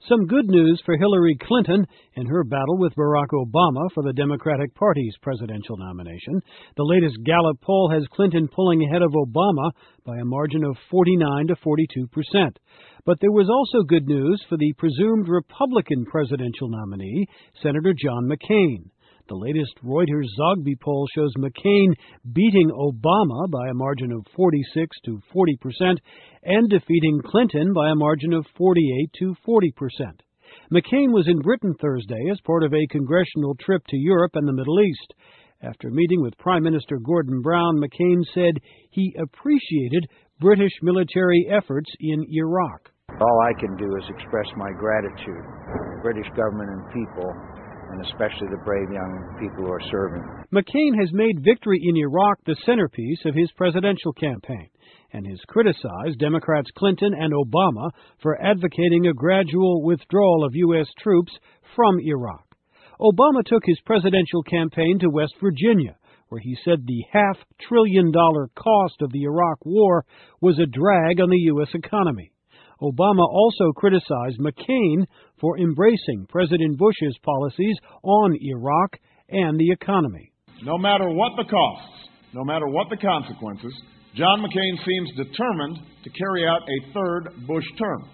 Some good news for Hillary Clinton in her battle with Barack Obama for the Democratic Party's presidential nomination. The latest Gallup poll has Clinton pulling ahead of Obama by a margin of 49 to 42%. But there was also good news for the presumed Republican presidential nominee, Senator John McCain. The latest Reuters Zogby poll shows McCain beating Obama by a margin of 46 to 40% and defeating Clinton by a margin of 48 to 40%. McCain was in Britain Thursday as part of a congressional trip to Europe and the Middle East. After meeting with Prime Minister Gordon Brown, McCain said he appreciated British military efforts in Iraq. All I can do is express my gratitude to the British government and people, and especially the brave young people who are serving. McCain has made victory in Iraq the centerpiece of his presidential campaign and has criticized Democrats Clinton and Obama for advocating a gradual withdrawal of U.S. troops from Iraq. Obama took his presidential campaign to West Virginia, where he said the $500 billion cost of the Iraq war was a drag on the U.S. economy. Obama also criticized McCain for embracing President Bush's policies on Iraq and the economy. No matter what the costs, no matter what the consequences, John McCain seems determined to carry out a third Bush term.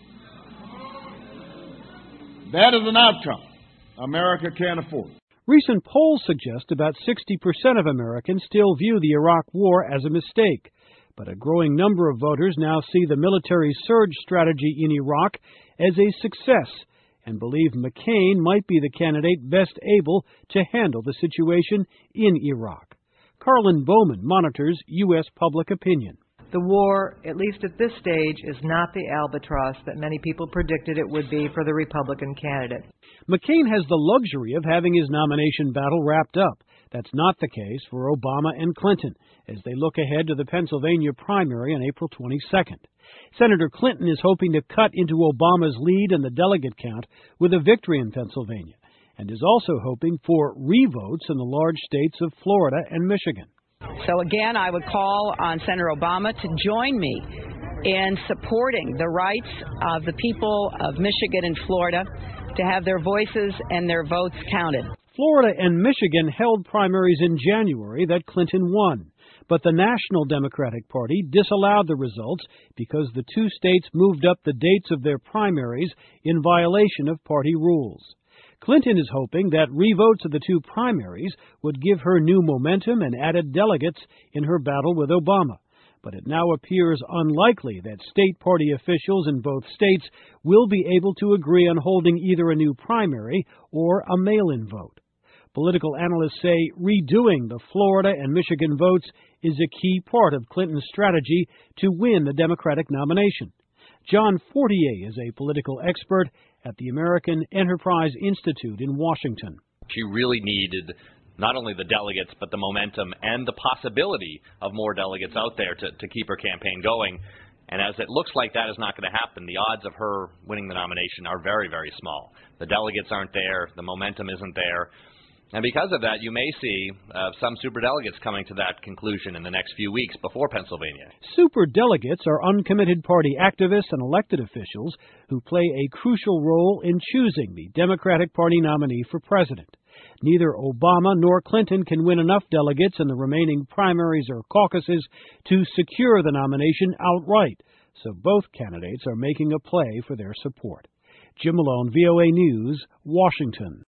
That is an outcome America can't afford. Recent polls suggest about 60% of Americans still view the Iraq war as a mistake. But a growing number of voters now see the military surge strategy in Iraq as a success and believe McCain might be the candidate best able to handle the situation in Iraq. Carlin Bowman monitors U.S. public opinion. The war, at least at this stage, is not the albatross that many people predicted it would be for the Republican candidate. McCain has the luxury of having his nomination battle wrapped up. That's not the case for Obama and Clinton as they look ahead to the Pennsylvania primary on April 22nd. Senator Clinton is hoping to cut into Obama's lead in the delegate count with a victory in Pennsylvania and is also hoping for revotes in the large states of Florida and Michigan. So again, I would call on Senator Obama to join me in supporting the rights of the people of Michigan and Florida to have their voices and their votes counted. Florida and Michigan held primaries in January that Clinton won, but the National Democratic Party disallowed the results because the two states moved up the dates of their primaries in violation of party rules. Clinton is hoping that revotes of the two primaries would give her new momentum and added delegates in her battle with Obama. But it now appears unlikely that state party officials in both states will be able to agree on holding either a new primary or a mail-in vote. Political analysts say redoing the Florida and Michigan votes is a key part of Clinton's strategy to win the Democratic nomination. John Fortier is a political expert at the American Enterprise Institute in Washington. She really needed not only the delegates, but the momentum and the possibility of more delegates out there to keep her campaign going. And as it looks like that is not going to happen, the odds of her winning the nomination are very, very small. The delegates aren't there. The momentum isn't there. And because of that, you may see some superdelegates coming to that conclusion in the next few weeks before Pennsylvania. Superdelegates are uncommitted party activists and elected officials who play a crucial role in choosing the Democratic Party nominee for president. Neither Obama nor Clinton can win enough delegates in the remaining primaries or caucuses to secure the nomination outright, so both candidates are making a play for their support. Jim Malone, VOA News, Washington.